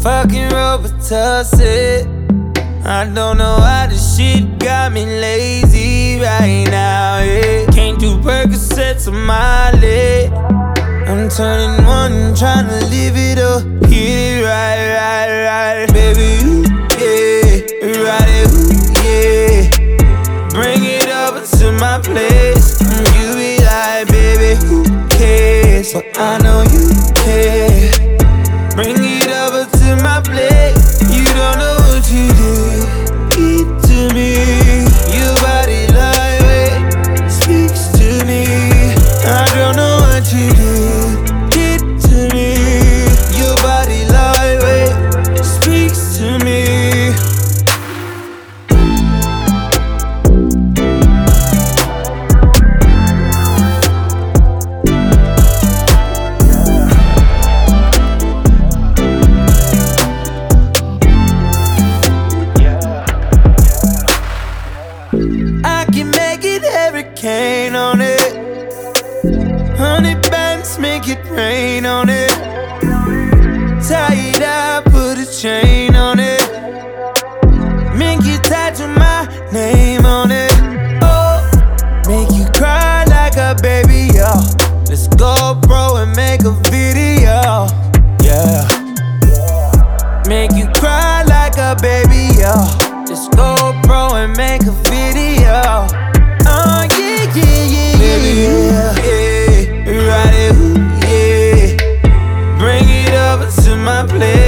Fucking Robitussin. I don't know why this shit got me lazy right now, yeah. Can't do Percocets on my leg. I'm turning one, tryna live it up. Hit it right. Baby, ooh, yeah. Ride it, ooh, yeah. Bring it over to my place. You be like, baby, who cares? But I know you care. Bring it over to my plate. You don't know what you do. Eat to me. Your body lightweight speaks to me. I don't know what you do. Eat to me. Your body lightweight speaks to me. I can make it hurricane on it. 100 bands, make it rain on it. Tie it up, put a chain on it. Make you tattoo my name on it. Oh, make you cry like a baby, yo. Let's go, bro, and make a video, yeah. Make you cry like a baby, yo. Let's go, bro, and make a video. Oh, yeah. Baby, yeah. Ride it, ooh, yeah. Bring it over to my place.